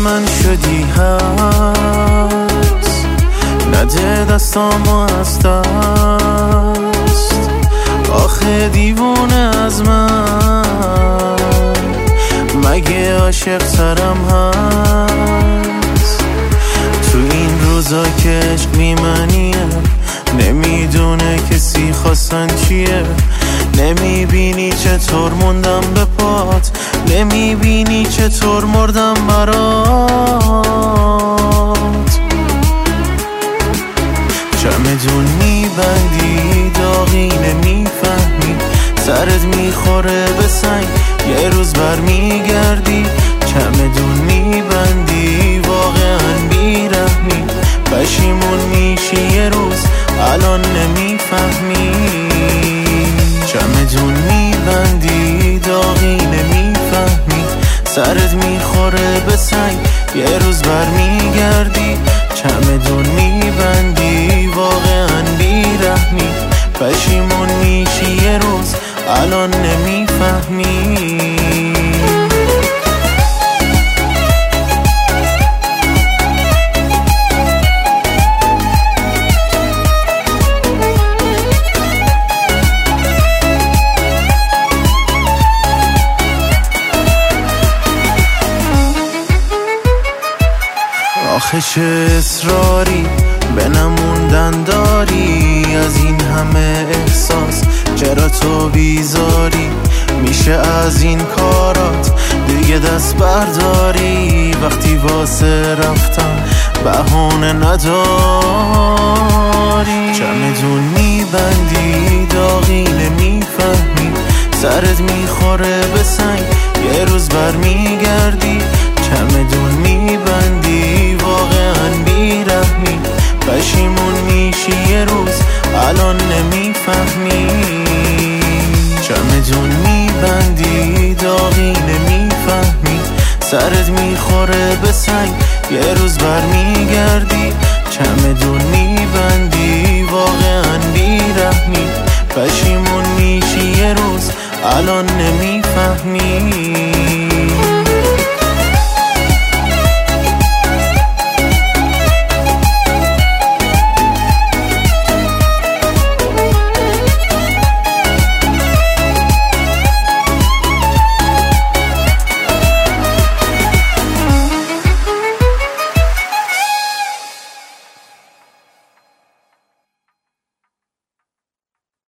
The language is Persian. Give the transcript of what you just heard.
من شدی هست، نده دستامو از دست. آخه دیوونه از من مگه عاشق ترم هست؟ تو این روزا که عشق میمنیه، نمیدونه کسی خواستن چیه. نمیبینی چطور موندم به پات، نمیبینی چطور مردم برات. چمدون میبندی داغی نمیفهمی، سرت میخوره به سنگ یه روز برمیگردی. چمدون میبندی واقعا بیرحمی، پشیمون میشی یه روز الان نمیفهمی. چمدون میبندی داغی نمیفهمی، سرت میخوره به سنگ یه روز برمیگردی. چمدون میبندی واقعا بیرحمی، پشیمون میشی یه روز الان نمیفهمی. آخه چه اصراری به نموندن داری، از این همه احساس چرا تو بیزاری؟ میشه از این کارات دیگه دست برداری، وقتی واسه رفتن بهونه نداری. چمدون میبندی داغی نمیفهمی، سرت میخوره به سنگ یه روز برمیگردی. چمدون میبندی واقعا بیرحمی، پشیمون میشی یه روز الان نمیفهمی. چمدون میبندی داغی نمیفهمی، سرت میخوره به سنگ یه روز برمیگردی. چمدون میبندی واقعا بیرحمی، پشیمون میشی یه روز الان نمیفهمی.